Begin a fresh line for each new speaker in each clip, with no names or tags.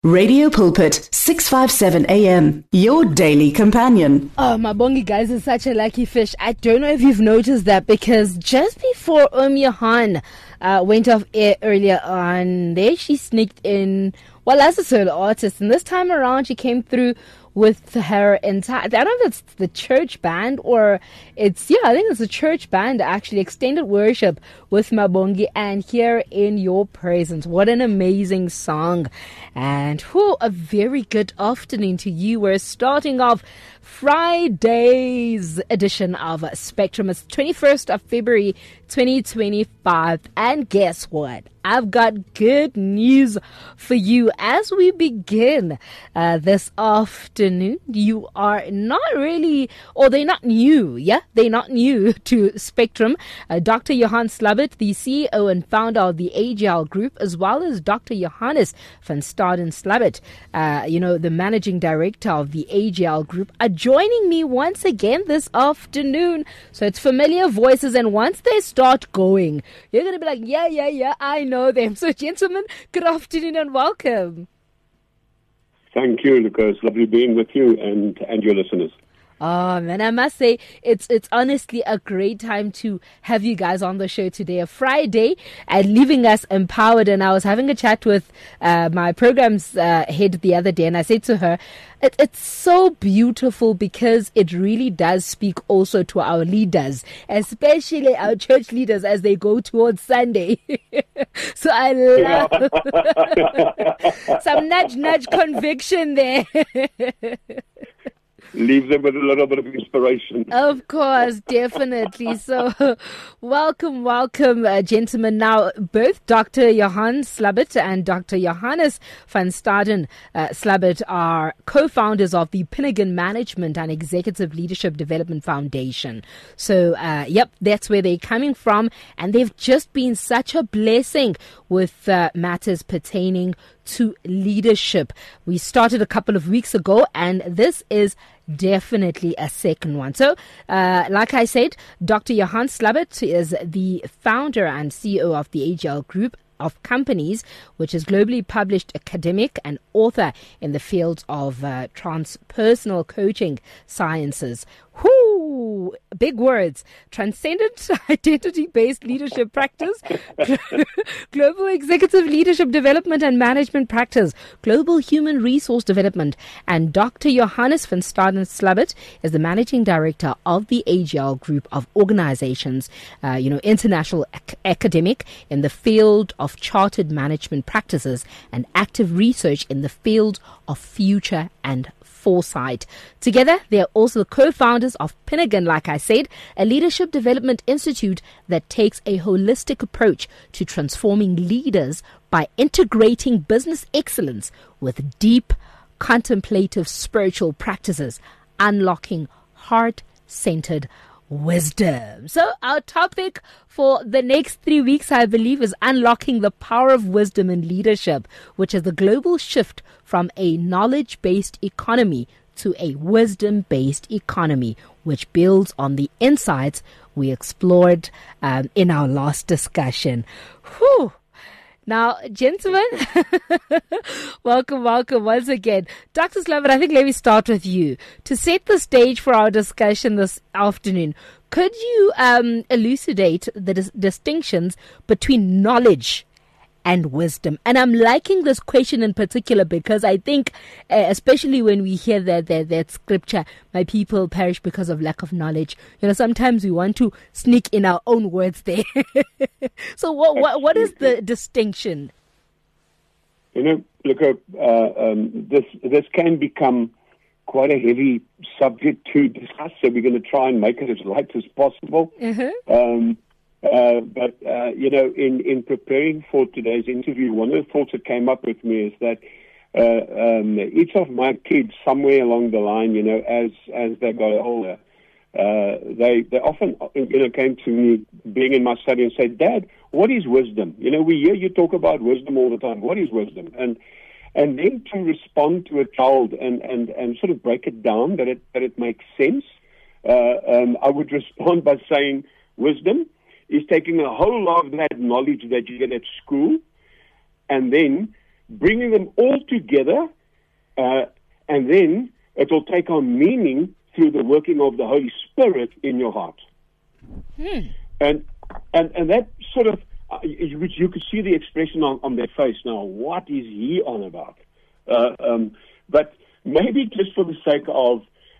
Radio Pulpit, 657 AM, your daily companion.
Oh, Mabongi, guys, is such a lucky fish. I don't know if you've noticed that, because just before Johan went off air earlier on, there she sneaked in, well, as a solo artist, and this time around she came through with her entire, I don't know if it's the church band or I think it's a church band, actually, extended worship with Mabongi and Here in Your Presence. What an amazing song. And a very good afternoon to you. We're starting off Friday's edition of Spectrum. It's 21st of February 2025. And guess what? I've got good news for you as we begin this afternoon. You are not really, or they're not new, They're not new to Spectrum. Dr. Johan Slabbert, the CEO and founder of the AGL Group, as well as Dr. Johannes van Staden Slabbert, the managing director of the AGL Group, are joining me once again this afternoon. So it's familiar voices, and once they start going, you're going to be like, yeah, I know them. So gentlemen, good afternoon and welcome.
Thank you, Lucas. Lovely being with you and your listeners.
Oh man, I must say it's honestly a great time to have you guys on the show today, a Friday, and leaving us empowered. And I was having a chat with my program's head the other day, and I said to her, it's so beautiful because it really does speak also to our leaders, especially our church leaders as they go towards Sunday. So I love some nudge conviction there.
Leave them with a little bit of inspiration.
Of course, definitely. So, welcome, gentlemen. Now, both Dr. Johan Slabbert and Dr. Johannes van Staden Slabbert are co-founders of the Pinnagan Management and Executive Leadership Development Foundation. So, that's where they're coming from. And they've just been such a blessing with matters pertaining to leadership. We started a couple of weeks ago, and this is definitely a second one. So, like I said, Dr. Johan Slabbert is the founder and CEO of the AGL Group of companies, which is globally published academic and author in the fields of transpersonal coaching sciences. Big words. Transcendent identity-based leadership practice, global executive leadership development and management practice, global human resource development. And Dr. Johannes van Staden Slabbert is the managing director of the AGL Group of organizations, international academic in the field of chartered management practices and active research in the field of future and foresight. Together, they are also the co-founders of Pinnagan, like I said, a leadership development institute that takes a holistic approach to transforming leaders by integrating business excellence with deep, contemplative spiritual practices, unlocking heart-centered wisdom. So our topic for the next 3 weeks, I believe, is unlocking the power of wisdom in leadership, which is the global shift from a knowledge-based economy to a wisdom-based economy, which builds on the insights we explored in our last discussion. Now, gentlemen, welcome once again. Dr. Slabbert, I think let me start with you. To set the stage for our discussion this afternoon, could you elucidate the distinctions between knowledge and wisdom? And I'm liking this question in particular because I think, especially when we hear that scripture, my people perish because of lack of knowledge. Sometimes we want to sneak in our own words there. So what is the distinction?
Look, this can become quite a heavy subject to discuss, so we're going to try and make it as light as possible. But in preparing for today's interview, one of the thoughts that came up with me is that each of my kids, somewhere along the line, as they got older, they often, came to me, being in my study, and said, "Dad, what is wisdom? We hear you talk about wisdom all the time. What is wisdom?" And then to respond to a child and sort of break it down that it makes sense, I would respond by saying, wisdom is taking a whole lot of that knowledge that you get at school and then bringing them all together, and then it will take on meaning through the working of the Holy Spirit in your heart. And that sort of, which you could see the expression on their face now. What is he on about? But maybe just for the sake of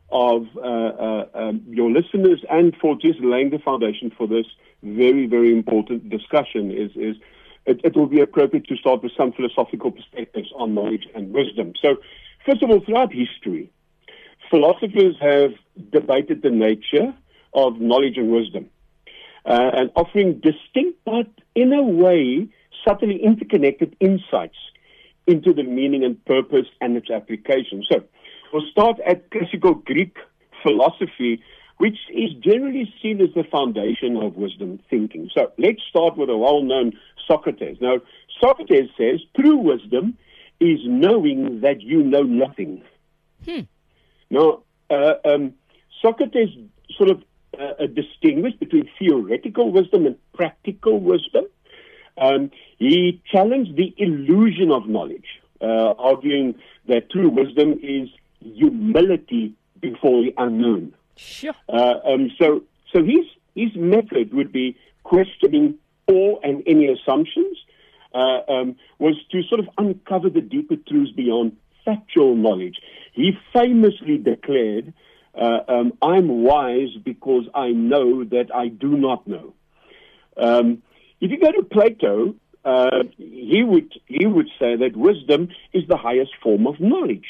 your listeners and for just laying the foundation for this very, very important discussion, it will be appropriate to start with some philosophical perspectives on knowledge and wisdom. So, first of all, throughout history, philosophers have debated the nature of knowledge and wisdom, and offering distinct but, in a way, subtly interconnected insights into the meaning and purpose and its application. So, we'll start at classical Greek philosophy, which is generally seen as the foundation of wisdom thinking. So, let's start with a well-known Socrates. Now, Socrates says, true wisdom is knowing that you know nothing. Now, Socrates sort of distinguished between theoretical wisdom and practical wisdom. He challenged the illusion of knowledge, arguing that true wisdom is humility before the unknown.
Sure.
So his method would be questioning all and any assumptions, was to sort of uncover the deeper truths beyond factual knowledge. He famously declared, I'm wise because I know that I do not know. If you go to Plato, he would say that wisdom is the highest form of knowledge.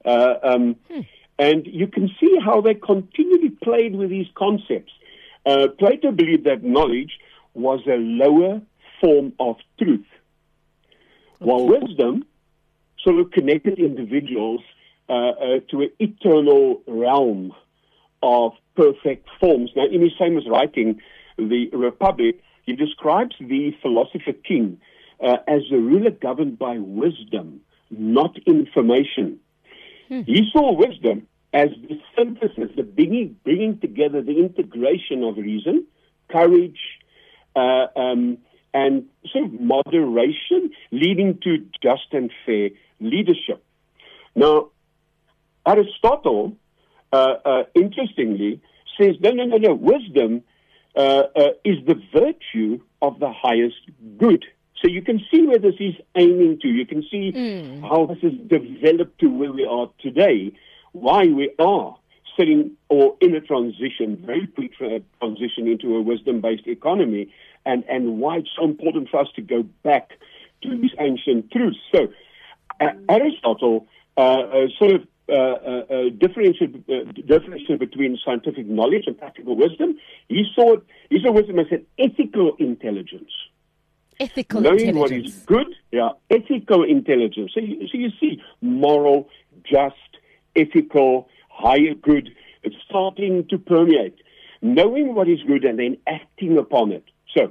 And you can see how they continually played with these concepts. Plato believed that knowledge was a lower form of truth, while wisdom sort of connected individuals to an eternal realm of perfect forms. Now, in his famous writing, The Republic, he describes the philosopher king as a ruler governed by wisdom, not information. He saw wisdom as the synthesis, the bringing together, the integration of reason, courage, and sort of moderation, leading to just and fair leadership. Now, Aristotle, interestingly, says, no, wisdom is the virtue of the highest good. So you can see where this is aiming to. You can see how this has developed to where we are today, why we are sitting or in a transition, very quick transition into a wisdom-based economy, and why it's so important for us to go back to these ancient truths. So Aristotle sort of differentiated between scientific knowledge and practical wisdom. He saw wisdom as an ethical intelligence. Knowing what is good, ethical intelligence. So you see moral, just, ethical, higher good. It's starting to permeate. Knowing what is good and then acting upon it. So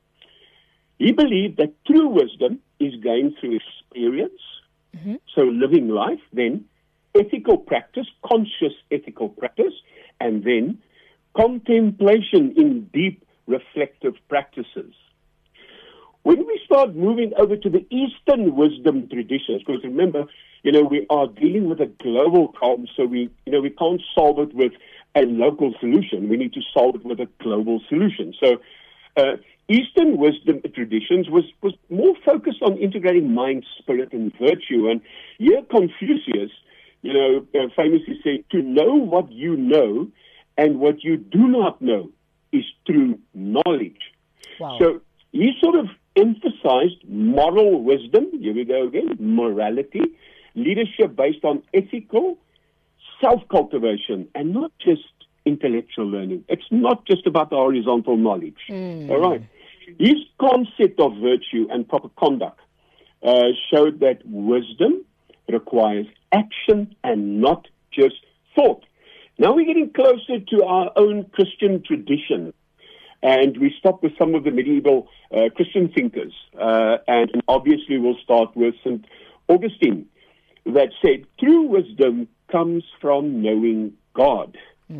he believed that true wisdom is gained through experience, so living life, then ethical practice, conscious ethical practice, and then contemplation in deep reflective practices. When we start moving over to the Eastern wisdom traditions, because remember, we are dealing with a global problem, so we can't solve it with a local solution. We need to solve it with a global solution. So Eastern wisdom traditions was more focused on integrating mind, spirit, and virtue. And here Confucius, famously said, to know what you know and what you do not know is true knowledge.
Wow.
So he sort of emphasized moral wisdom, here we go again, morality, leadership based on ethical self-cultivation and not just intellectual learning. It's not just about the horizontal knowledge. All right. His concept of virtue and proper conduct showed that wisdom requires action and not just thought. Now we're getting closer to our own Christian tradition. And we stop with some of the medieval Christian thinkers. And obviously we'll start with St. Augustine, that said, true wisdom comes from knowing God.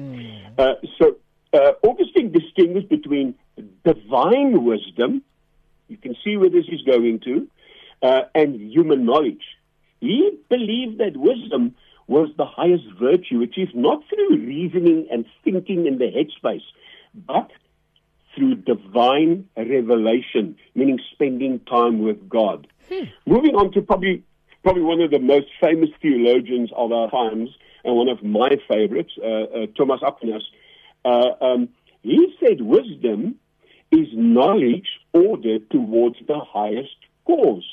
So Augustine distinguished between divine wisdom, you can see where this is going to, and human knowledge. He believed that wisdom was the highest virtue, achieved not through reasoning and thinking in the headspace, but through divine revelation, meaning spending time with God. Moving on to probably one of the most famous theologians of our times, and one of my favorites, Thomas Aquinas. He said wisdom is knowledge ordered towards the highest cause.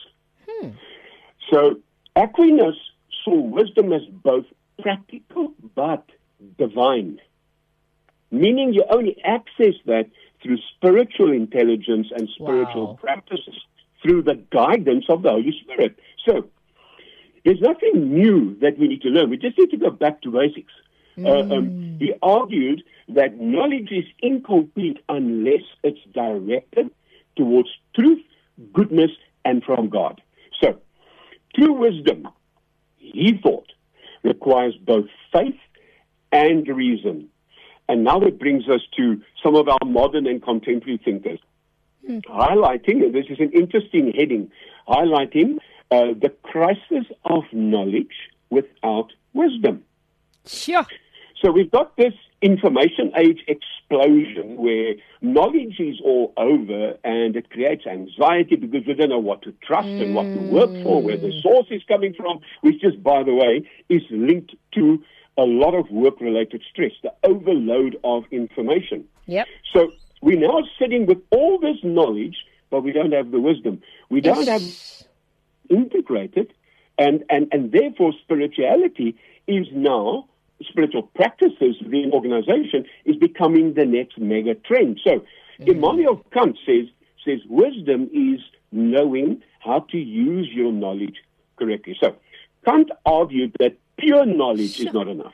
So Aquinas saw wisdom as both practical but divine, meaning you only access that through spiritual intelligence and spiritual practices, through the guidance of the Holy Spirit. So there's nothing new that we need to learn. We just need to go back to basics. He argued that knowledge is incomplete unless it's directed towards truth, goodness, and from God. So, true wisdom, he thought, requires both faith and reason. And now that brings us to some of our modern and contemporary thinkers, highlighting, and this is an interesting heading, highlighting the crisis of knowledge without wisdom.
Sure.
So we've got this information age explosion where knowledge is all over and it creates anxiety because we don't know what to trust and what to work for, where the source is coming from, which just, by the way, is linked to a lot of work-related stress, the overload of information.
Yep.
So we're now sitting with all this knowledge, but we don't have the wisdom. We don't have integrated, and therefore spirituality is now, spiritual practices within organization is becoming the next mega trend. So Immanuel Kant says wisdom is knowing how to use your knowledge correctly. So Kant argued that pure knowledge is not enough.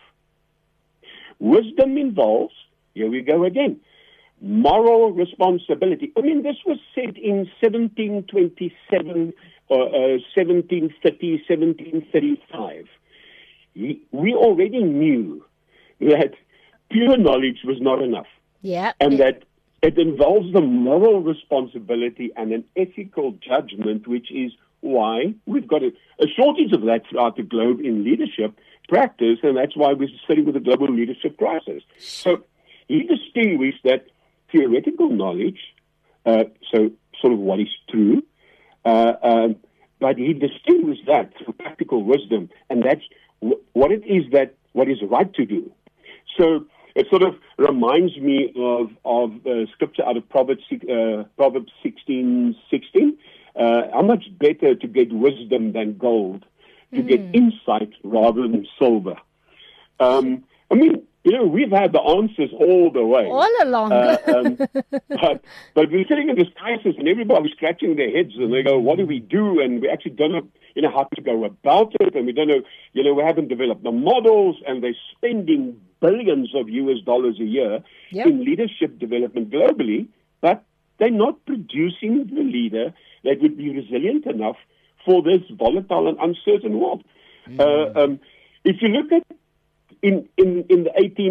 Wisdom involves, here we go again, moral responsibility. I mean, this was said in 1727, 1730, 1735. We already knew that pure knowledge was not enough.
Yeah.
And that it involves the moral responsibility and an ethical judgment, which is why we've got a shortage of that throughout the globe in leadership practice, and that's why we're sitting with a global leadership crisis. So he distinguished that theoretical knowledge, so sort of what is true, but he distinguished that through practical wisdom, and that's what it is what is right to do. So it sort of reminds me of scripture out of Proverbs 16:16. How much better to get wisdom than gold, to get insight rather than silver. I mean, we've had the answers all the way.
All along.
But we're sitting in this crisis and everybody's scratching their heads and they go, what do we do? And we actually don't know, how to go about it. And we don't know, we haven't developed the models, and they're spending billions of US dollars a year in leadership development globally, but they're not producing the leader that would be resilient enough for this volatile and uncertain world. If you look at in the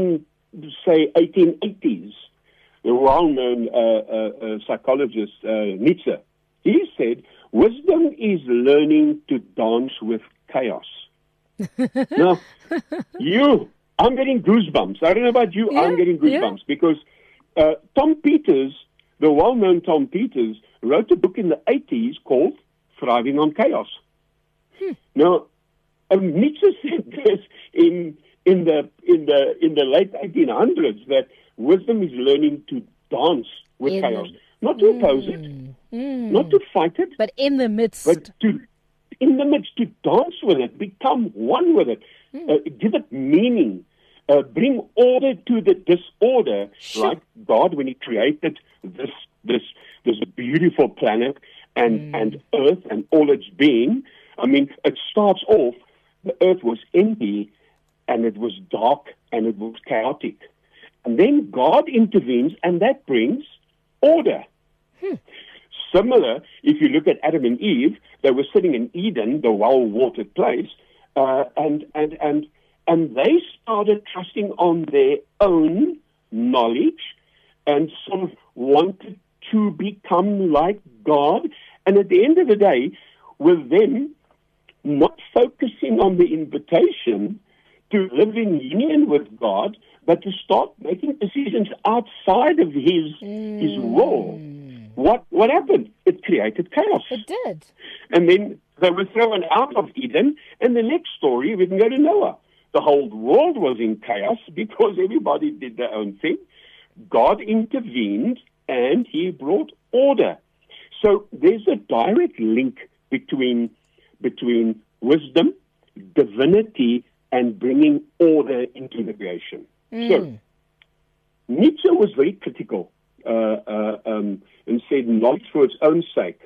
1880s, the well-known psychologist Nietzsche, he said, wisdom is learning to dance with chaos. Now, I'm getting goosebumps. I don't know about you, I'm getting goosebumps because Tom Peters, the well-known Tom Peters, wrote a book in the 80s called Thriving on Chaos. Now, Nietzsche said this in the late 1800s, that wisdom is learning to dance with chaos, not to oppose it, not to fight it,
but in the midst,
to dance with it, become one with it, give it meaning, bring order to the disorder, like God when He created this beautiful planet and Earth and all its being. I mean, it starts off, the Earth was empty, and it was dark, and it was chaotic. And then God intervenes, and that brings order. Similar, if you look at Adam and Eve, they were sitting in Eden, the well-watered place, and they started trusting on their own knowledge and sort of wanted to become like God. And at the end of the day, with them not focusing on the invitation to live in union with God, but to start making decisions outside of His will. What happened? It created chaos.
It did.
And then they were thrown out of Eden, and the next story, we can go to Noah. The whole world was in chaos because everybody did their own thing. God intervened, and He brought order. So there's a direct link between wisdom, divinity, and bringing order into the creation. So Nietzsche was very critical and said knowledge for its own sake.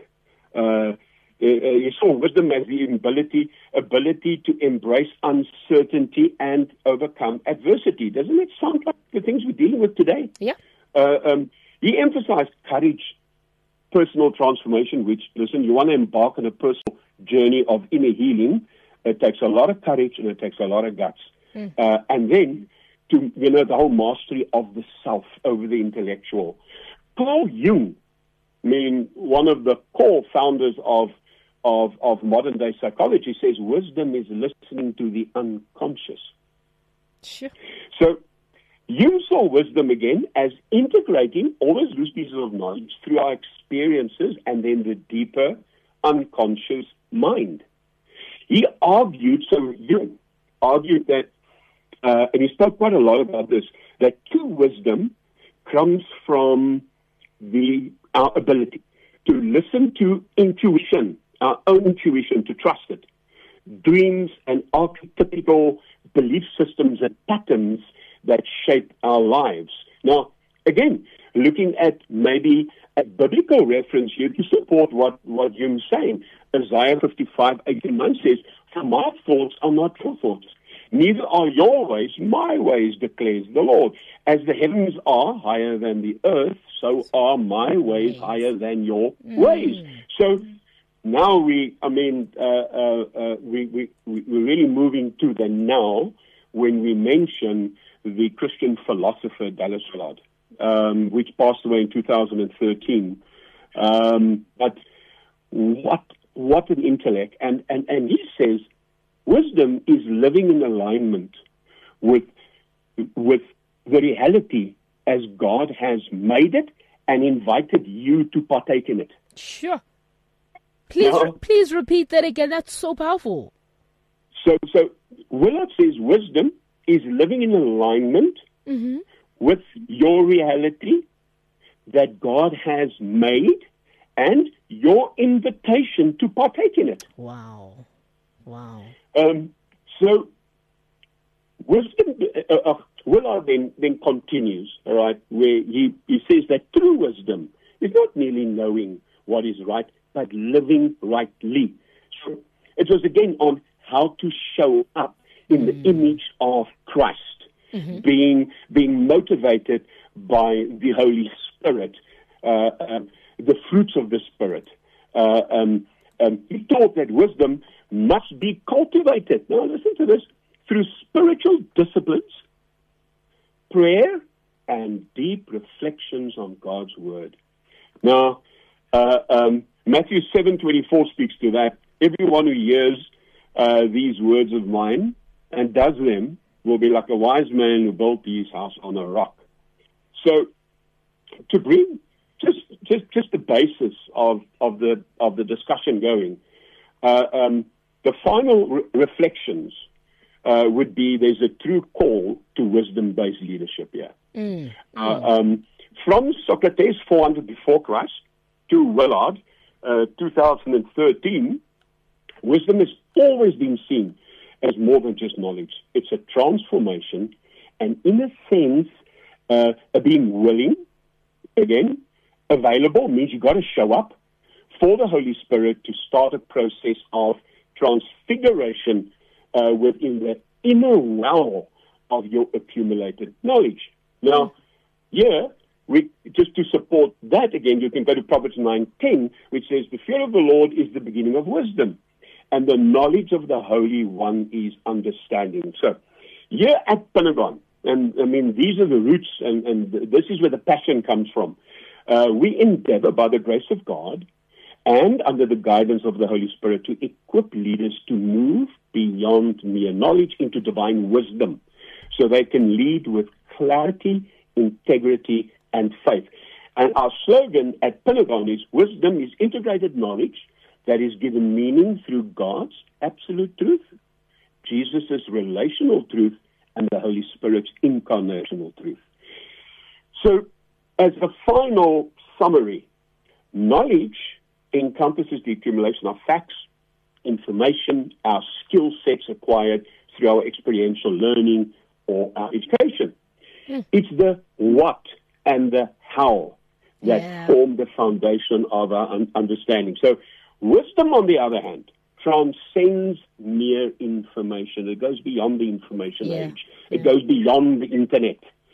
He saw wisdom as the ability to embrace uncertainty and overcome adversity. Doesn't it sound like the things we're dealing with today?
Yeah.
He emphasized courage, personal transformation, which, listen, you want to embark on a personal journey of inner healing. It takes a lot of courage and it takes a lot of guts. And then, the whole mastery of the self over the intellectual. Carl Jung, one of the core founders of modern-day psychology, says wisdom is listening to the unconscious.
Sure.
So Jung saw wisdom again as integrating all those loose pieces of knowledge through our experiences and then the deeper unconscious mind. He argued that, and he spoke quite a lot about this, that true wisdom comes from our ability to listen to intuition, our own intuition, to trust it. Dreams and archetypical belief systems and patterns that shape our lives. Now, again, looking at maybe a biblical reference here to support what Jung's saying, Isaiah 55:8-9 says, "For my thoughts are not your thoughts, neither are your ways my ways, declares the Lord. As the heavens are higher than the earth, so are my ways higher than your ways." So now we're really moving to the now when we mention the Christian philosopher Dallas Willard, which passed away in 2013. But what an intellect! And he says wisdom is living in alignment with the reality as God has made it and invited you to partake in it.
Sure. Please repeat that again. That's so powerful.
So Willard says wisdom is living in alignment with your reality that God has made and your invitation to partake in it.
Wow.
So wisdom, Willard then continues, all right, where he says that true wisdom is not merely knowing what is right, but living rightly. So it was again on how to show up in the image of Christ, being motivated by the Holy Spirit, the fruits of the Spirit. He taught that wisdom must be cultivated. Now listen to this, through spiritual disciplines, prayer, and deep reflections on God's Word. Now, Matthew 7:24 speaks to that. Everyone who hears these words of mine and does them will be like a wise man who built his house on a rock. So, to bring just the basis of the discussion going, the final reflections would be there's a true call to wisdom-based leadership here. From Socrates 400 before Christ to Willard 2013, wisdom has always been seen as more than just knowledge. It's a transformation, and in a sense, being willing, again, available means you've got to show up for the Holy Spirit to start a process of transfiguration within the inner well of your accumulated knowledge. Now, just to support that again, you can go to Proverbs 9:10, which says, "The fear of the Lord is the beginning of wisdom, and the knowledge of the Holy One is understanding." So, here at Pentagon, and these are the roots, and this is where the passion comes from. We endeavor, by the grace of God, and under the guidance of the Holy Spirit to equip leaders to move beyond mere knowledge into divine wisdom so they can lead with clarity, integrity, and faith. And our slogan at Pentagon is, wisdom is integrated knowledge that is given meaning through God's absolute truth, Jesus' relational truth, and the Holy Spirit's incarnational truth. So, as a final summary, knowledge encompasses the accumulation of facts, information, our skill sets acquired through our experiential learning or our education. It's the what and the how that form the foundation of our understanding. So wisdom, on the other hand, transcends mere information. It goes beyond the information age. It goes beyond the internet.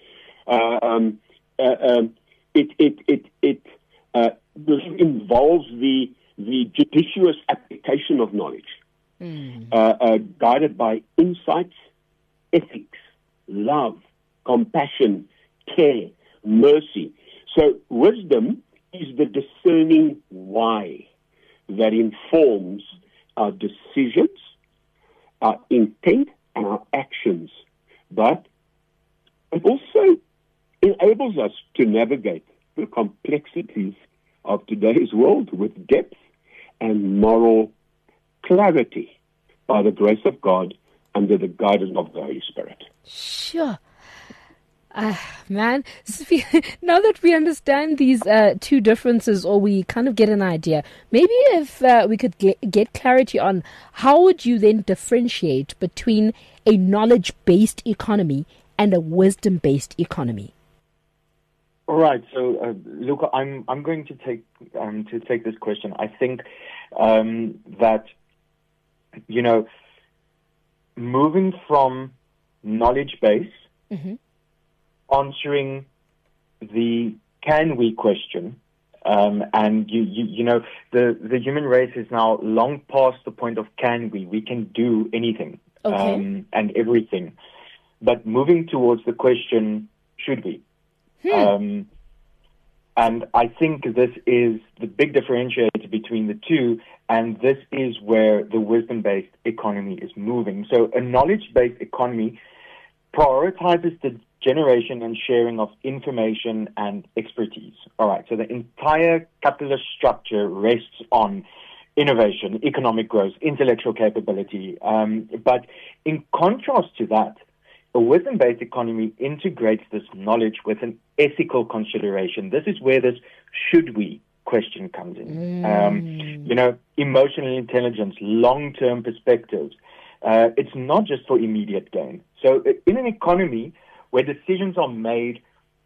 It involves the judicious application of knowledge, guided by insights, ethics, love, compassion, care, mercy. So wisdom is the discerning why that informs our decisions, our intent, and our actions. But it also enables us to navigate the complexities of today's world with depth and moral clarity by the grace of God under the guidance of the Holy Spirit.
Sure. Man, now that we understand these two differences, or we kind of get an idea, maybe if we could get clarity on how would you then differentiate between a knowledge-based economy and a wisdom-based economy?
All right. So, Luca, I'm going to take this question. I think that, moving from knowledge-based, answering the can we question, and the human race is now long past the point of can we. We can do anything and everything, but moving towards the question, should we? And I think this is the big differentiator between the two, and this is where the wisdom-based economy is moving. So a knowledge-based economy prioritizes the generation and sharing of information and expertise. All right, so the entire capitalist structure rests on innovation, economic growth, intellectual capability. But in contrast to that, a wisdom-based economy integrates this knowledge with an ethical consideration. This is where this should we question comes in. Emotional intelligence, long-term perspectives. It's not just for immediate gain. So in an economy where decisions are made,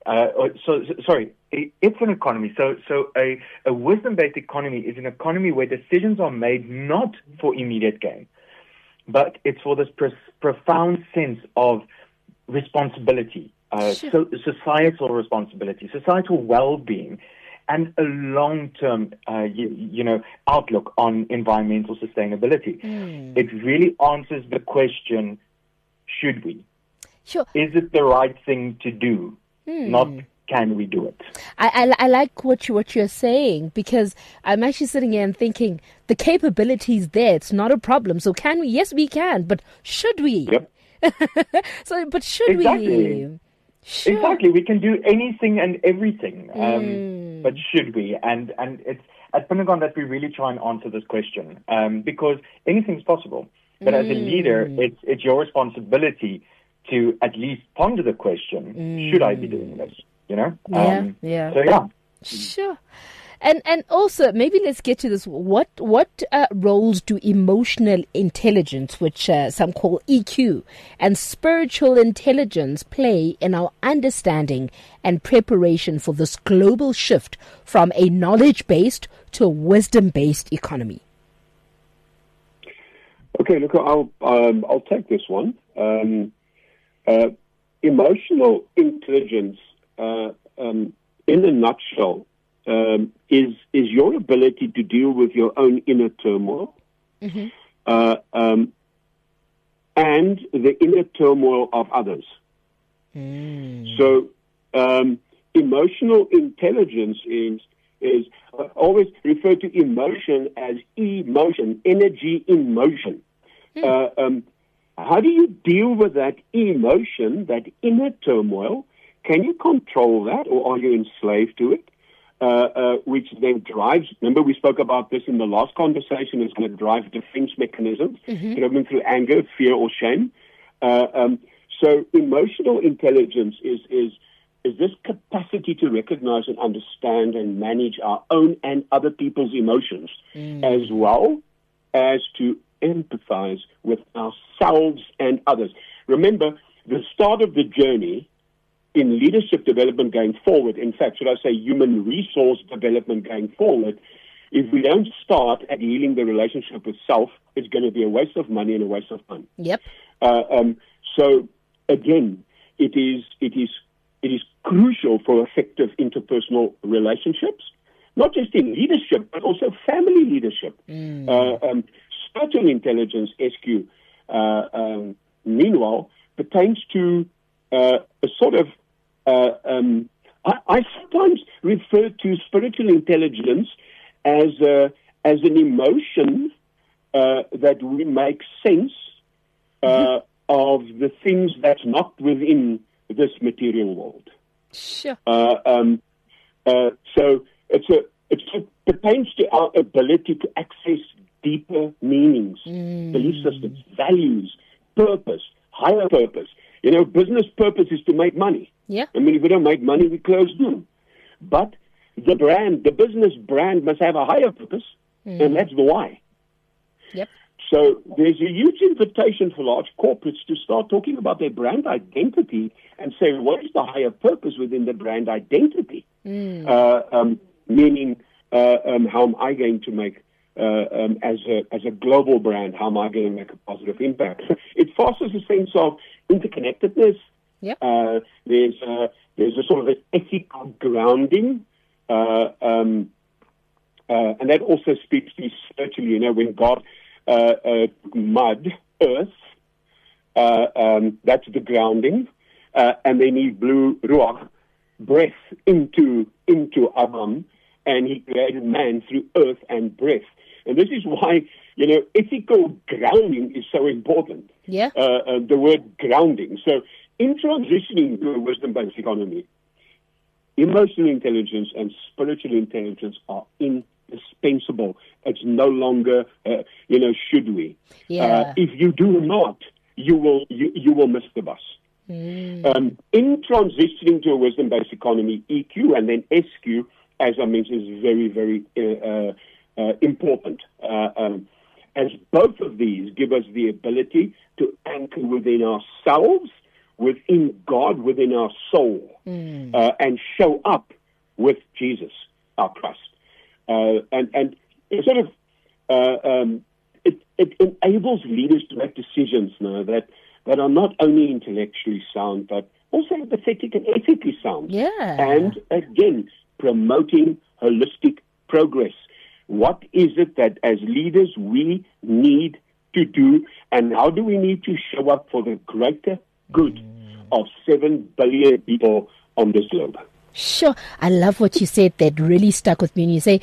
it's an economy. So a wisdom-based economy is an economy where decisions are made not for immediate gain, but it's for this profound sense of responsibility, societal responsibility, societal well-being, and a long-term, outlook on environmental sustainability. It really answers the question, should we?
Sure.
Is it the right thing to do? Not can we do it?
I like what you're saying, because I'm actually sitting here and thinking the capability is there. It's not a problem. So can we? Yes, we can. But should we?
Yep.
But should we? Sure.
Exactly. We can do anything and everything. But should we? And it's at Pentagon that we really try and answer this question, because anything's possible. But as a leader, it's your responsibility to at least ponder the question, should I be doing this? So, yeah.
Sure. And also, maybe let's get to this. What roles do emotional intelligence, which some call EQ, and spiritual intelligence play in our understanding and preparation for this global shift from a knowledge-based to a wisdom-based economy?
Okay, look, I'll take this one. Emotional intelligence, in a nutshell, is your ability to deal with your own inner turmoil, and the inner turmoil of others. So, emotional intelligence is is always refer to emotion as emotion, energy in motion. How do you deal with that emotion, that inner turmoil? Can you control that, or are you enslaved to it? Which then drives, remember we spoke about this in the last conversation, is going to drive defense mechanisms, driven through anger, fear, or shame. So emotional intelligence is this capacity to recognize and understand and manage our own and other people's emotions, as well as to empathize with ourselves and others. Remember, the start of the journey in leadership development going forward, in fact, should I say human resource development going forward, if we don't start at healing the relationship with self, it's going to be a waste of money and a waste of time.
Yep.
So again, it is crucial for effective interpersonal relationships, not just in leadership, but also family leadership. Spiritual intelligence, SQ, meanwhile, pertains to a sort of, I sometimes refer to spiritual intelligence as an emotion that we make sense of the things that's not within this material world.
Sure.
So it pertains to our ability to access deeper meanings, belief systems, values, purpose, higher purpose. You know, business purpose is to make money.
Yeah.
I mean, if we don't make money, we close down. But the business brand must have a higher purpose, and that's the why.
Yep.
So there's a huge invitation for large corporates to start talking about their brand identity and say, what is the higher purpose within the brand identity? Meaning, how am I going to make, as a global brand, how am I going to make a positive impact? It fosters a sense of interconnectedness.
Yep.
There's a sort of an ethical grounding, and that also speaks to spiritually. You know, when God mud, earth, that's the grounding, and then he blew ruach, breath into Adam, and he created man through earth and breath. And this is why, you know, ethical grounding is so important.
Yeah.
The word grounding. So in transitioning to a wisdom-based economy, emotional intelligence and spiritual intelligence are indispensable. It's no longer, should we?
Yeah.
If you do not, you will miss the bus. In transitioning to a wisdom-based economy, EQ and then SQ, as I mentioned, is very, very important. As both of these give us the ability to anchor within ourselves, within God, within our soul, and show up with Jesus, our Christ. And it sort of it enables leaders to make decisions now that are not only intellectually sound, but also empathetic and ethically sound.
Yeah.
And again, promoting holistic progress. What is it that as leaders we need to do, and how do we need to show up for the greater good of 7 billion people on this globe?
Sure. I love what you said. That really stuck with me. And you say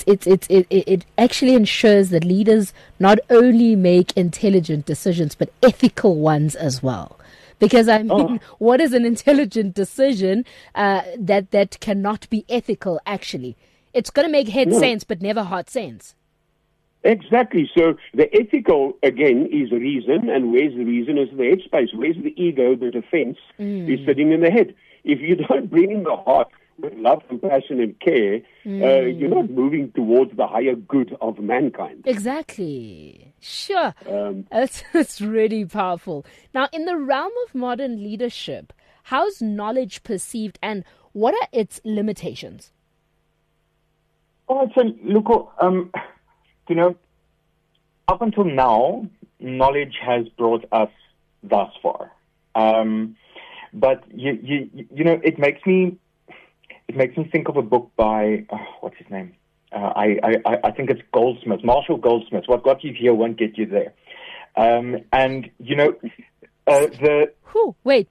it actually ensures that leaders not only make intelligent decisions, but ethical ones as well. Because, I mean, what is an intelligent decision that cannot be ethical, actually? It's going to make head sense, but never heart sense.
Exactly. So the ethical, again, is reason, and where's the reason is the headspace. Where's the ego, the defense, is sitting in the head. If you don't bring in the heart with love, compassion, and care, you're not moving towards the higher good of mankind.
Exactly. Sure. That's really powerful. Now, in the realm of modern leadership, how's knowledge perceived, and what are its limitations?
Oh, so look, up until now, knowledge has brought us thus far. But it makes me think of a book by what's his name? I think it's Goldsmith, Marshall Goldsmith. What got you here won't get you there. And
Wait.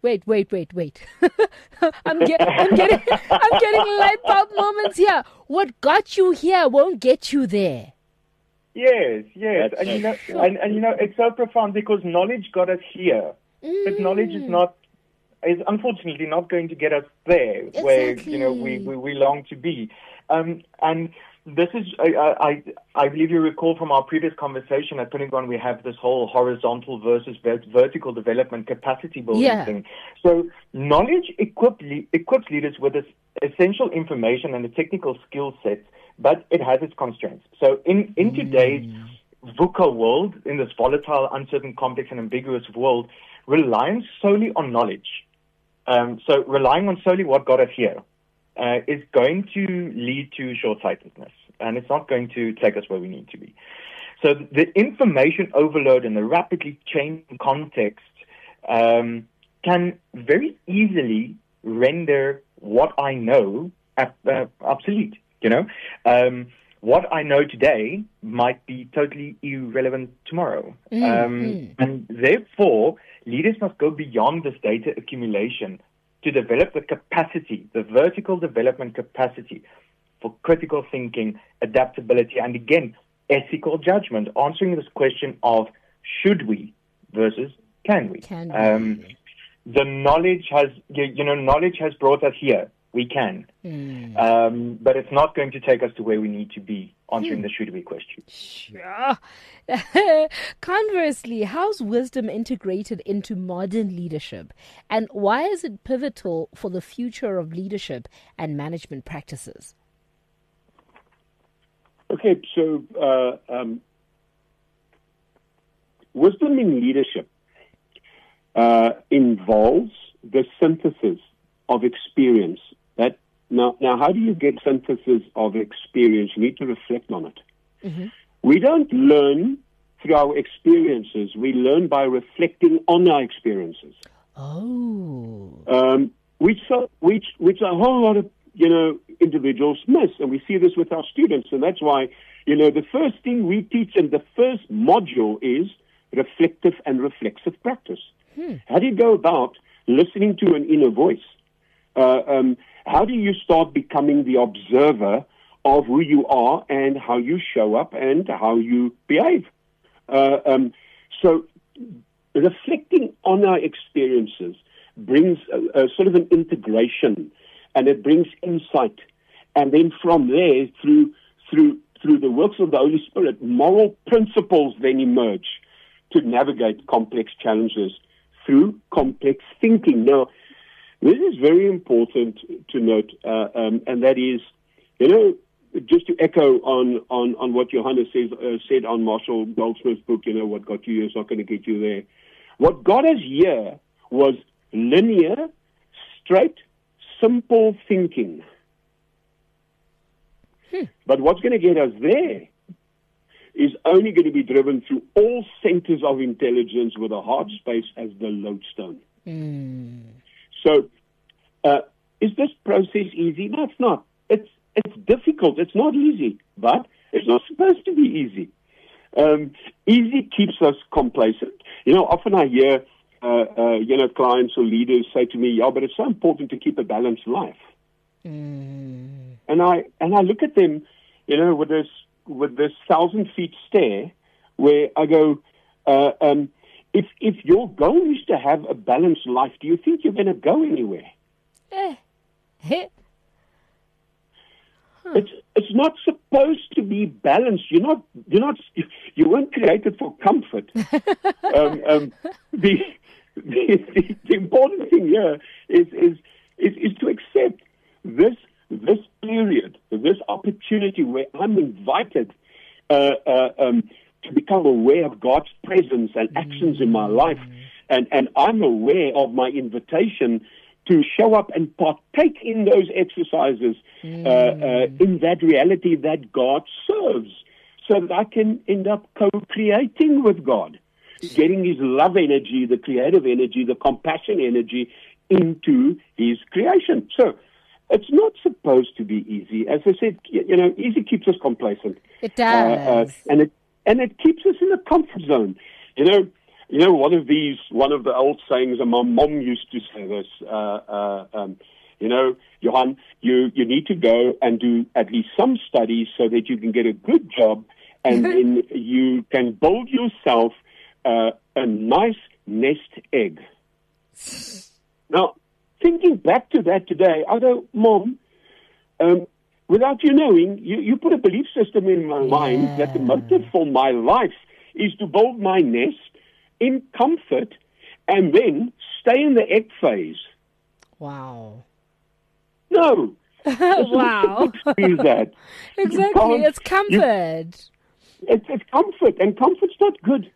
I'm getting light bulb moments here. What got you here won't get you there.
Yes, and it's so profound because knowledge got us here, but knowledge is unfortunately not going to get us there where we long to be, and this is I believe you recall from our previous conversation at Pentagon we have this whole horizontal versus vertical development capacity building thing. So knowledge equips leaders with this essential information and the technical skill sets, but it has its constraints. So in today's VUCA world, in this volatile, uncertain, complex, and ambiguous world, reliance solely on knowledge, so relying on solely what got us here, is going to lead to short-sightedness, and it's not going to take us where we need to be. So the information overload and the rapidly changing context can very easily render what I know obsolete. What I know today might be totally irrelevant tomorrow. And therefore, leaders must go beyond this data accumulation to develop the capacity, the vertical development capacity for critical thinking, adaptability, and again, ethical judgment, answering this question of should we versus can we. The knowledge has brought us here. We can. But it's not going to take us to where we need to be answering the should we question.
Sure. Conversely, how's wisdom integrated into modern leadership? And why is it pivotal for the future of leadership and management practices?
Okay, so wisdom in leadership involves the synthesis of experience. Now, how do you get synthesis of experience? You need to reflect on it. We don't learn through our experiences. We learn by reflecting on our experiences. Which a whole lot of individuals miss, and we see this with our students, and that's why the first thing we teach in the first module is reflective and reflexive practice. How do you go about listening to an inner voice? How do you start becoming the observer of who you are and how you show up and how you behave? So reflecting on our experiences brings a sort of an integration, and it brings insight. And then from there, through the works of the Holy Spirit, moral principles then emerge to navigate complex challenges through complex thinking. Now, this is very important to note, and that is, just to echo on what Johannes said on Marshall Goldsmith's book, what got you here is not going to get you there. What got us here was linear, straight, simple thinking. But what's going to get us there is only going to be driven through all centers of intelligence with a heart space as the lodestone. So, is this process easy? No, it's not. It's difficult. It's not easy, but it's not supposed to be easy. Easy keeps us complacent. Often I hear, clients or leaders say to me, but it's so important to keep a balanced life. And I look at them, with this 1,000 feet stare, where I go, if your goal is to have a balanced life, do you think you're going to go anywhere? It's not supposed to be balanced. You weren't created for comfort. The important thing here is to accept this period, this opportunity where I'm invited to become aware of God's presence and actions in my life, and I'm aware of my invitation to show up and partake in those exercises in that reality that God serves, so that I can end up co-creating with God, getting His love energy, the creative energy, the compassion energy into His creation. So it's not supposed to be easy. As I said, easy keeps us complacent.
It does.
And it keeps us in a comfort zone. You know, one of the old sayings, and my mom used to say this, you know, Johan, you need to go and do at least some studies so that you can get a good job, and then you can build yourself a nice nest egg. Now, thinking back to that today, I go, Mom, without you knowing, you put a belief system in my mind that the motive for my life is to build my nest in comfort and then stay in the egg phase.
Wow.
No.
Wow.
Is that.
Exactly. It's comfort.
It's comfort, and comfort's not good.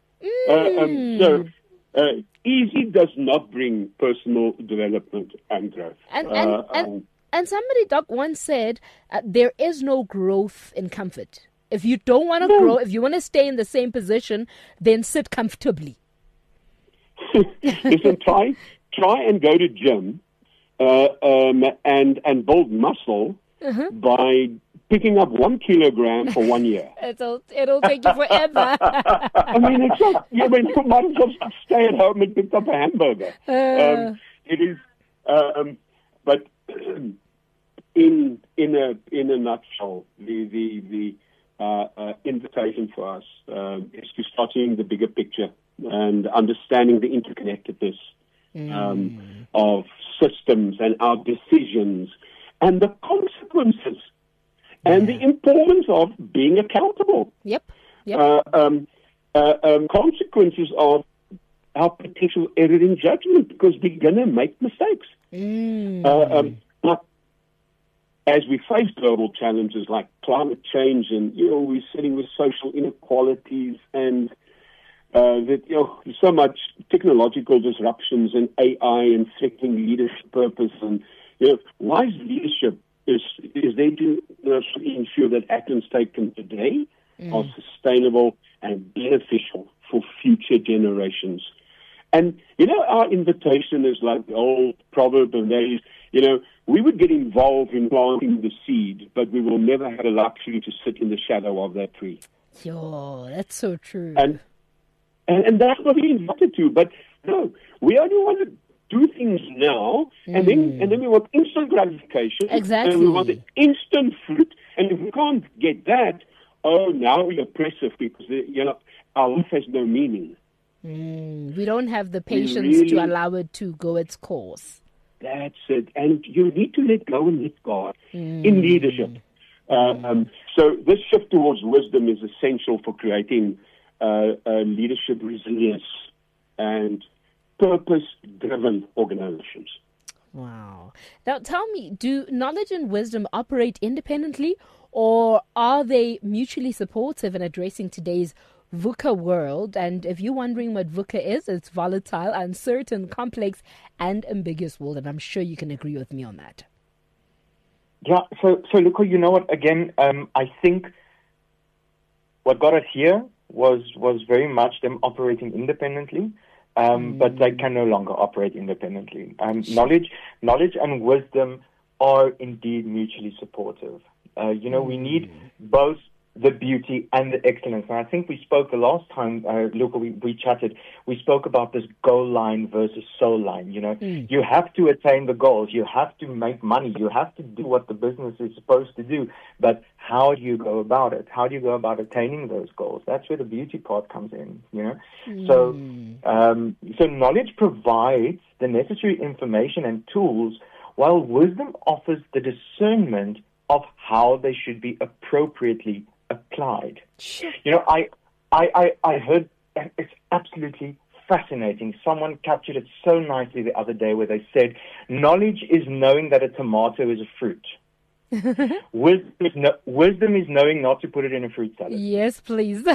Easy does not bring personal development and growth.
And somebody, Doc, once said, there is no growth in comfort. If you don't want to grow, if you want to stay in the same position, then sit comfortably.
Listen, try and go to gym and build muscle by picking up 1 kilogram for 1 year.
It'll take you forever.
I mean, it's not. You might as well stay at home and pick up a hamburger. It is, but in a nutshell, the invitation for us is to start seeing the bigger picture and understanding the interconnectedness of systems and our decisions and the consequences and the importance of being accountable.
Yep.
Consequences of our potential error in judgment, because we're going to make mistakes. As we face global challenges like climate change, and we're sitting with social inequalities and so much technological disruptions and AI and threatening leadership purpose, and wise leadership is there to ensure that actions taken today are sustainable and beneficial for future generations. And our invitation is like the old proverb of days. We would get involved in planting the seed, but we will never have the luxury to sit in the shadow of that tree.
Yo, that's so true.
And that's what we invited to. But no, we only want to do things now, and then we want instant gratification.
Exactly.
And we want an instant fruit. And if we can't get that, now we're oppressive because our life has no meaning.
We don't have the patience to allow it to go its course.
That's it. And you need to let go and let God in leadership. So this shift towards wisdom is essential for creating leadership resilience and purpose-driven organizations.
Wow. Now tell me, do knowledge and wisdom operate independently, or are they mutually supportive in addressing today's VUCA world? And if you're wondering what VUCA is, it's volatile, uncertain, complex, and ambiguous world. And I'm sure you can agree with me on that.
Yeah, so Luco, you know what, again, I think what got us here was very much them operating independently, but they can no longer operate independently. Knowledge and wisdom are indeed mutually supportive. We need both the beauty and the excellence. And I think we spoke the last time, Luca, we chatted, we spoke about this goal line versus soul line. You have to attain the goals. You have to make money. You have to do what the business is supposed to do. But how do you go about it? How do you go about attaining those goals? That's where the beauty part comes in, So knowledge provides the necessary information and tools, while wisdom offers the discernment of how they should be appropriately applied. I heard, and it's absolutely fascinating. Someone captured it so nicely the other day where they said, knowledge is knowing that a tomato is a fruit. Wisdom is knowing not to put it in a fruit salad.
Yes, please.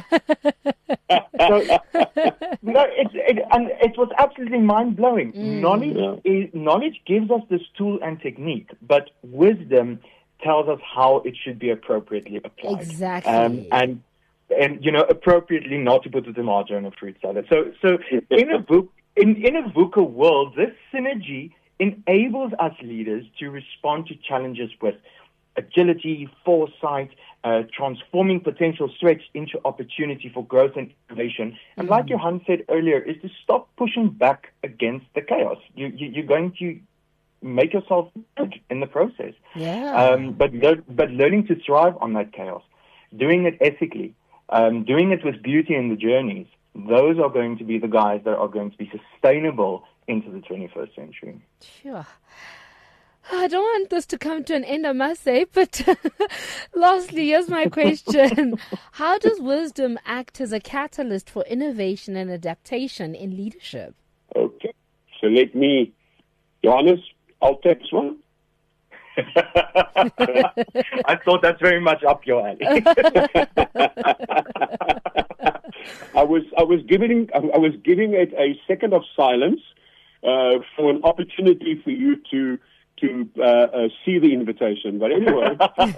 It was absolutely mind-blowing. Knowledge gives us this tool and technique, but wisdom tells us how it should be appropriately applied.
Exactly.
And appropriately not to put the tomato in a fruit salad. So in a VUCA world, this synergy enables us leaders to respond to challenges with agility, foresight, transforming potential threats into opportunity for growth and innovation. And like Johan said earlier, is to stop pushing back against the chaos. You're going to make yourself good in the process.
Yeah.
But learning to thrive on that chaos, doing it ethically, doing it with beauty in the journeys, those are going to be the guys that are going to be sustainable into the 21st century.
Sure. I don't want this to come to an end, I must say, but lastly, here's my question. How does wisdom act as a catalyst for innovation and adaptation in leadership?
Okay, so let me, Johannes, I'll take this one.
I thought that's very much up your alley.
I was giving it a second of silence for an opportunity for you to see the invitation. But anyway,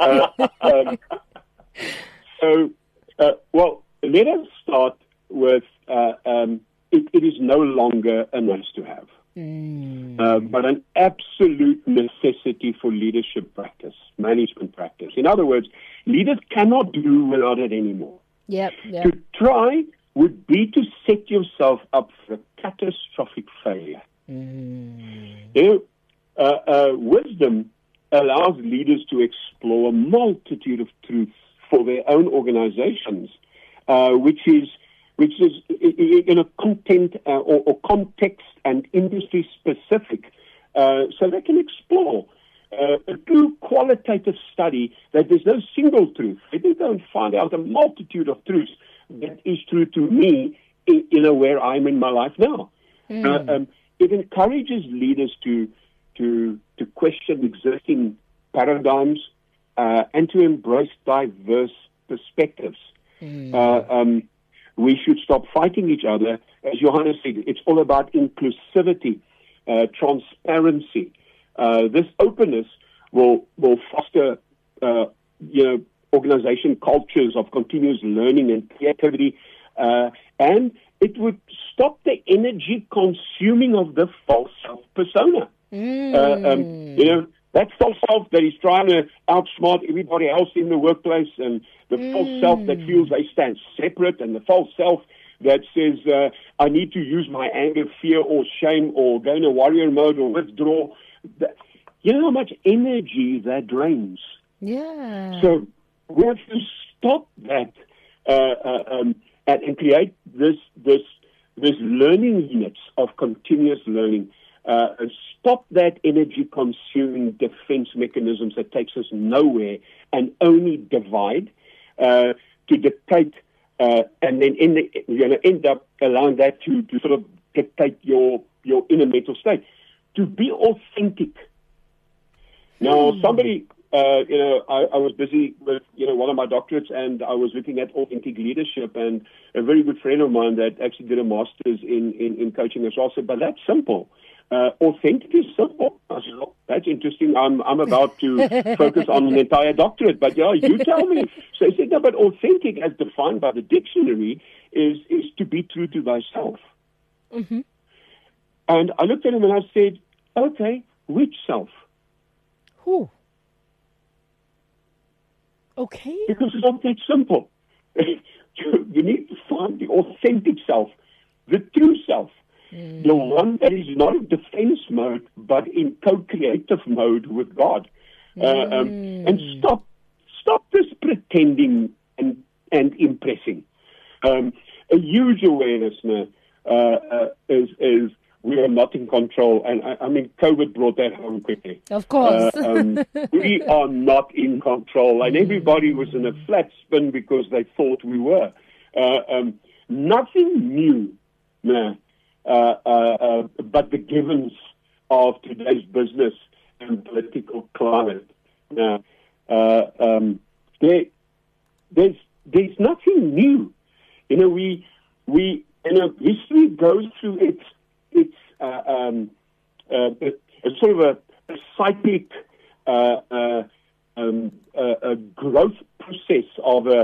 well, let us start with it is no longer a nice to have. But an absolute necessity for leadership practice, management practice. In other words, leaders cannot do without it anymore.
Yep.
To try would be to set yourself up for a catastrophic failure. Wisdom allows leaders to explore a multitude of truths for their own organizations, which is in a content or context and industry specific, so they can explore a true qualitative study that there's no single truth. They go and find out a multitude of truths that is true to me where I'm in my life now. It encourages leaders to question existing paradigms and to embrace diverse perspectives. We should stop fighting each other. As Johannes said, it's all about inclusivity, transparency. This openness will foster, organization cultures of continuous learning and creativity, and it would stop the energy consuming of the false self persona. That false self that is trying to outsmart everybody else in the workplace, and the false self that feels they stand separate, and the false self that says, I need to use my anger, fear, or shame, or go in a warrior mode, or withdraw. You know how much energy that drains?
Yeah.
So we have to stop that and create this learning units of continuous learning. Stop that energy-consuming defense mechanisms that takes us nowhere and only divide to dictate, and then end up allowing that to sort of dictate your inner mental state. To be authentic. Now, somebody, I was busy with, one of my doctorates, and I was looking at authentic leadership, and a very good friend of mine that actually did a master's in coaching as well said, but that's simple. Authentic is simple. I said, oh, that's interesting. I'm about to focus on an entire doctorate, but you tell me. So he said, no, but authentic, as defined by the dictionary, is to be true to thyself.
Mm-hmm.
And I looked at him and I said, okay, which self?
Who? Okay.
Because it's not that simple. You need to find the authentic self, the true self, the one that is not in defense mode, but in co-creative mode with God. And stop this pretending and impressing. A huge awareness now is we are not in control. And I mean, COVID brought that home quickly.
Of course.
We are not in control. And everybody was in a flat spin because they thought we were. Nothing new, but the givens of today's business and political climate. Now, there's nothing new. History goes through its sort of a cyclic a growth process of a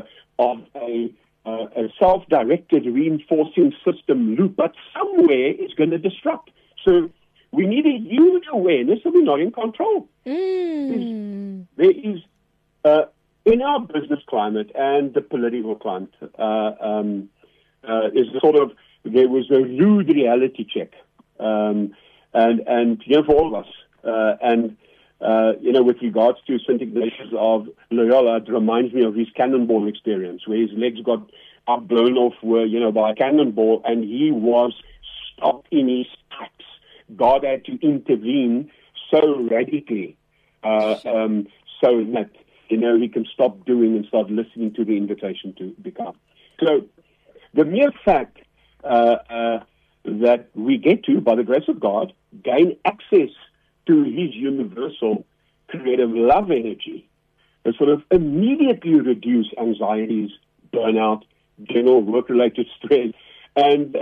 self-directed reinforcing system loop, but somewhere it's going to disrupt. So we need a huge awareness that we're not in control. There is in our business climate and the political climate, is there was a rude reality check, and for all of us, with regards to St. Ignatius of Loyola, it reminds me of his cannonball experience, where his legs got blown off, by a cannonball, and he was stopped in his tracks. God had to intervene so radically, so that he can stop doing and start listening to the invitation to become. So, the mere fact that we get to, by the grace of God, gain access to his universal creative love energy, and sort of immediately reduce anxieties, burnout, general work-related stress, and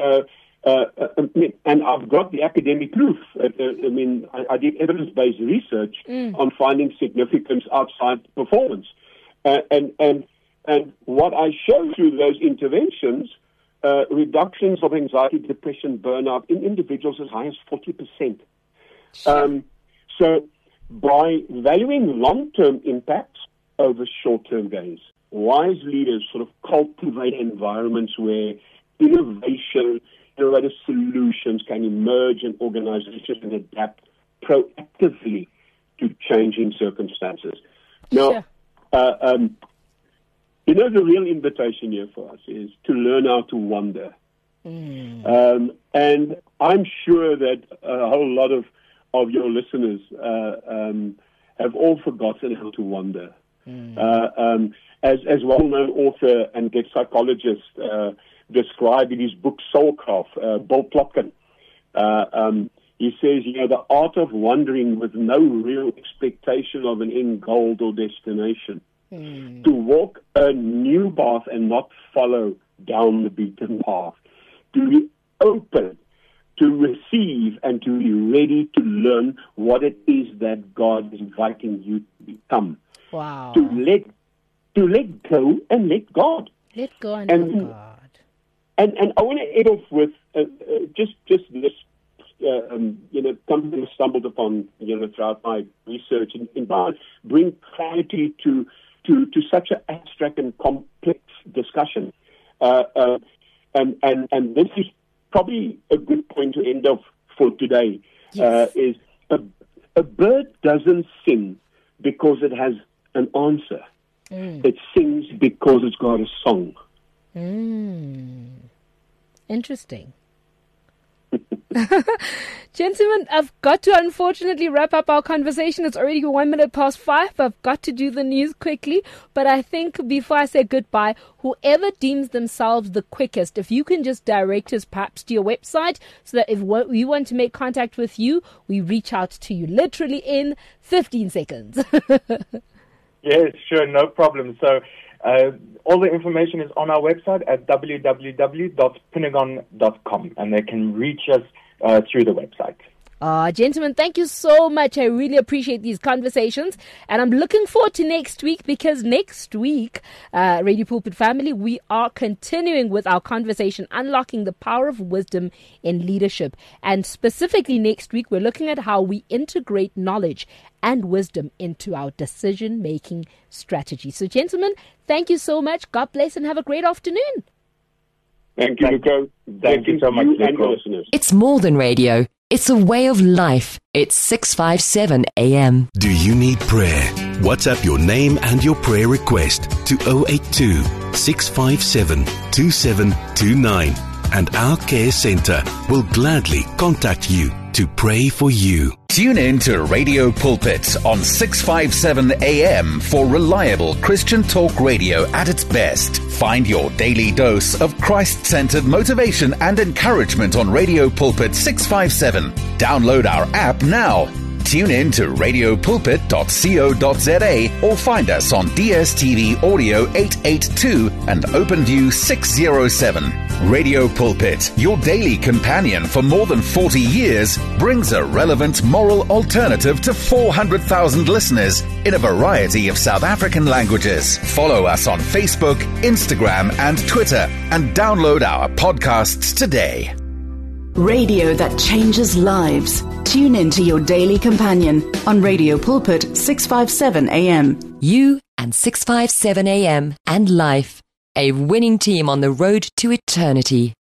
I've got the academic proof. I did evidence-based research on finding significance outside performance, and what I show through those interventions, reductions of anxiety, depression, burnout in individuals as high as 40%. So by valuing long-term impacts over short-term gains, wise leaders sort of cultivate environments where innovative solutions can emerge and organizations can adapt proactively to changing circumstances. Now, the real invitation here for us is to learn how to wonder. And I'm sure that a whole lot of your listeners have all forgotten how to wonder. As well-known author and psychologist described in his book Soulcraft, Bill Plotkin, he says, the art of wandering with no real expectation of an end goal or destination. To walk a new path and not follow down the beaten path. To be open, to receive, and to be ready to learn what it is that God is inviting you to become.
Wow.
To let go and let God.
Let go and let God.
And I want to end off with just this, something I stumbled upon, throughout my research, in bring clarity to such an abstract and complex discussion. And this is probably a good point to end off for today.
Yes.
Is a bird doesn't sing because it has an answer. It sings because it's got a song.
Interesting. Gentlemen, I've got to unfortunately wrap up our conversation. It's already 5:01. I've got to do the news quickly. But I think before I say goodbye, whoever deems themselves the quickest, if you can just direct us perhaps to your website so that if we want to make contact with you, we reach out to you literally in 15 seconds.
Yes, sure, no problem. So all the information is on our website at www.pinagon.com, and they can reach us through the website.
Gentlemen, thank you so much. I really appreciate these conversations, and I'm looking forward to next week, because next week, Radio Pulpit family, we are continuing with our conversation, Unlocking the Power of Wisdom in Leadership. And specifically next week, we're looking at how we integrate knowledge and wisdom into our decision-making strategy. So, gentlemen, thank you so much. God bless and have a great afternoon.
Thank you, Luco.
Thank you so much, Luco.
It's more than radio. It's a way of life. It's 657 AM.
Do you need prayer? WhatsApp your name and your prayer request to 082 657 2729, and our care centre will gladly contact you to pray for you.
Tune in to Radio Pulpit on 657 AM for reliable Christian talk radio at its best. Find your daily dose of Christ-centered motivation and encouragement on Radio Pulpit 657. Download our app now. Tune in to radiopulpit.co.za or find us on DSTV Audio 882 and OpenView 607. Radio Pulpit, your daily companion for more than 40 years, brings a relevant moral alternative to 400,000 listeners in a variety of South African languages. Follow us on Facebook, Instagram, and Twitter, and download our podcasts today.
Radio that changes lives. Tune in to your daily companion on Radio Pulpit 657 AM.
You and 657 AM and Life. A winning team on the road to eternity.